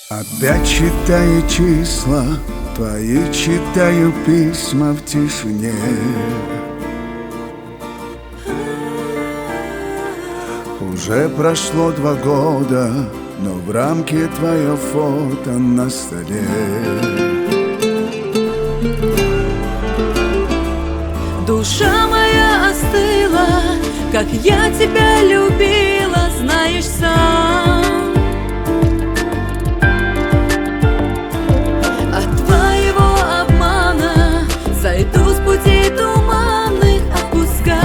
Опять читаю числа твои, читаю письма в тишине. Уже прошло 2 года, но в рамке твое фото на столе. Душа моя остыла, как я тебя любила, знаешь сам. От твоего обмана сойду с путей туманных, отпускай.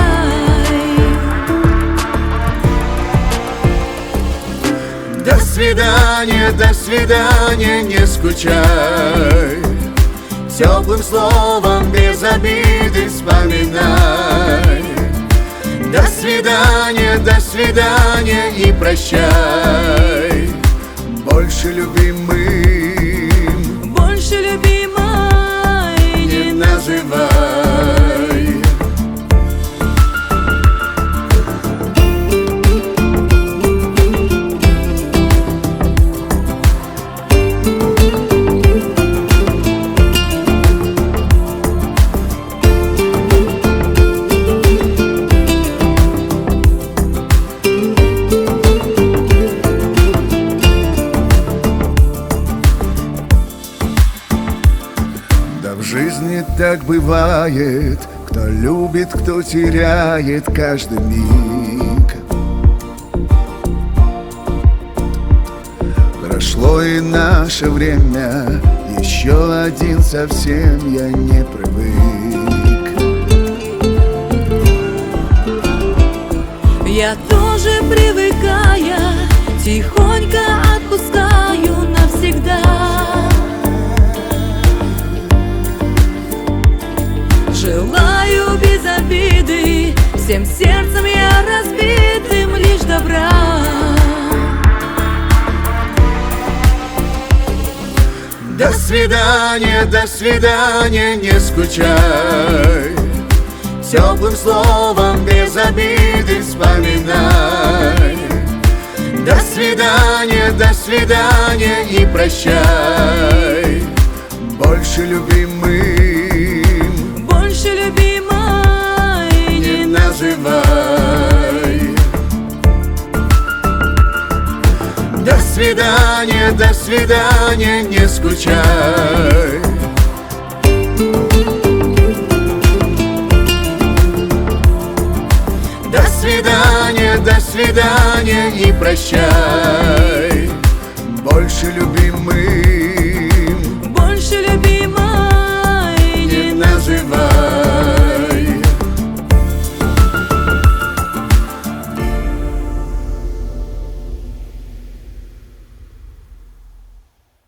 До свидания, не скучай. Теплым словом, без обиды вспоминай. До свидания и прощай. Больше любимым, Больше любимой не называй. В жизни так бывает, кто любит, кто теряет каждый миг. Прошло и наше время, еще один совсем я не привык. Я тоже, привыкая, тихонько отпускаю навсегда. Желаю без обиды, всем сердцем я разбитым лишь добра. До свидания, не скучай. Теплым словом, без обиды вспоминай. До свидания и прощай. Больше любимым, Больше любимой не называй. До свидания, не скучай. До свидания и прощай.